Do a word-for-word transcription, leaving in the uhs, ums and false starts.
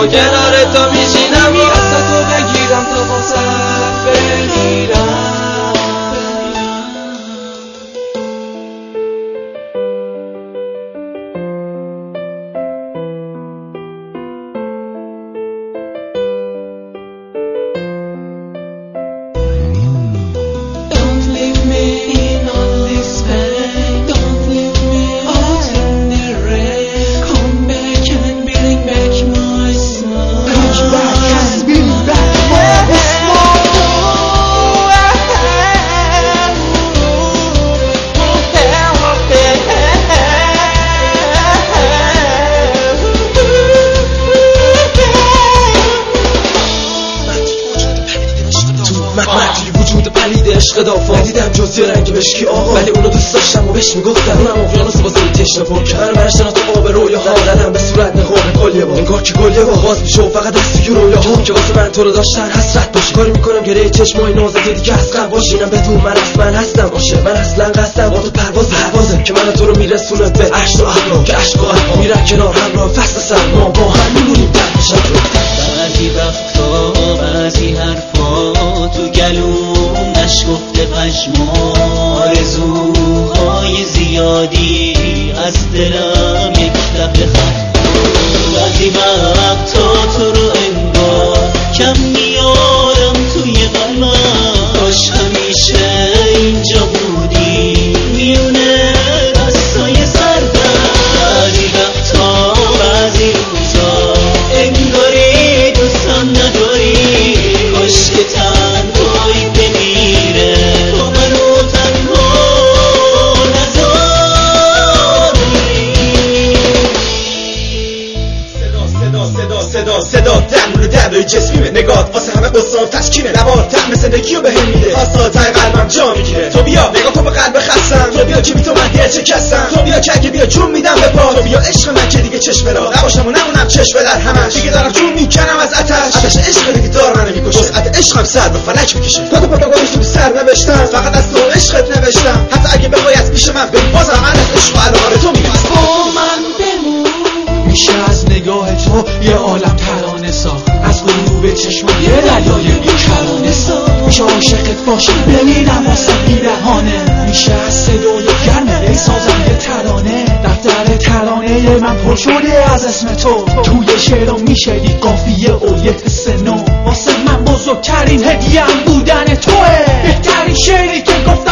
و کنار تو میشینم و دستتو بگیرم تا واسه بمیرم. عشق دافا ندیدم جز یه رنگ بشکی آقا، ولی اونو دوست داشتم و بهش میگفتم اونم اقیانوس با زیر تشنه پر کرد. من برشتن تو آب رویاها زدم به صورت نخوره کلیه با انگار که گلیه با باز میشه و فقط از توی رویاها که واسه من تو رو داشتن حسرت باشه. کاری میکنم گره چشمای نازت دیگه از قلب باشه. اینم بدون من از من هستم باشه. من اصلا قصدم با تو پرواز پروازه که من تو رو میرسونه به عشق و احلام که عشق و احلام میره کنار هم را فصل سر ما با هم میمونیم در شب. بعضی وقتا بعضی حرفا تو گلوم نشگفته پشما، آرزوهای زیادی از دلم یک دفعه خط. بعضی وقتا تو رو انگار کم میارم توی قلبم، کاش همیشه اینجا بودی میونه دستای سردم. بعضی وقتا بعضی روزا انگاری دوستم نداری، کاش که تنهایی بمیره تو منو تنها نذاری. صدا صدا صدا صدا درمون دردای جسمیمه، نگاه واسه همه قصام تسکینه، نوار طعم زندگی رو بهم میده، آسا تای قلبم جا میگیره. تو بیا نگاه کن به قلب خستم، تو بیا که بی تو من دل شکستم، تو بیا که اگه بیا جون میدم به پا، تو بیا عشق من که دیگه چشم را نباشم و نمونم چشم در همش، دیگه دارم جون میکنم از آتش. آتش عشق دیگه دار منو میکشه، وسعت عشقم سر به فلک میکشه. تو تو پروتکلش تو سر نوشتم، فقط از تو عشقت نوشتم، حتی اگه بخوای از پیش من بری بازم من از عشق و علاقه تو میگم با من بمون. میشه از نگاه تو یه عالم ترانه ساخت، از غروب چشمای دریای بیکرانه ساخت. میشه عاشقت باشم بمیرم واسه بی‌بهانه، میشه از صدای گرم بسازم یه ترانه. دفتر ترانه من پر شده از اسم تو، توی شعرام میشه دید قافیه و یه حس نو. واسه من بزرگترین هدیه‌ام بودن توه، بهترین شعری که گفتم